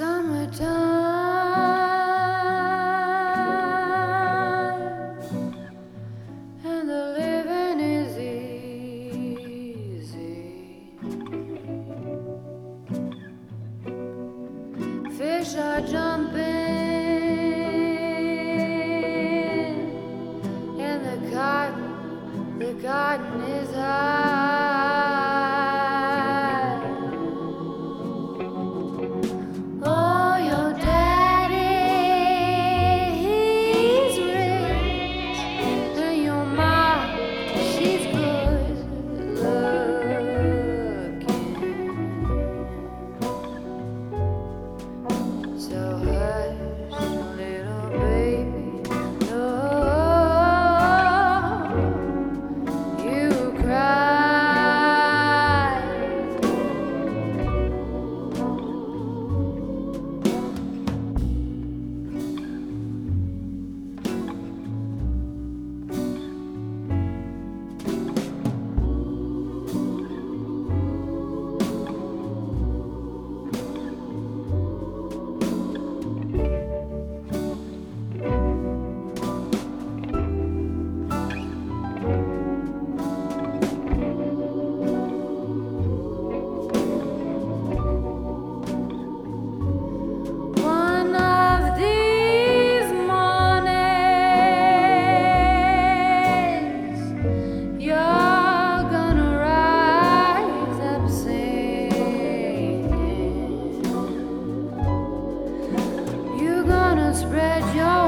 Summertime and the living is easy. Fish are jumping and the cotton is high. Oh, your daddy, he's rich, and your mom, she's good looking. So hush, little baby, no, you cry. One of these mornings, you're gonna rise up singing. You're gonna spread your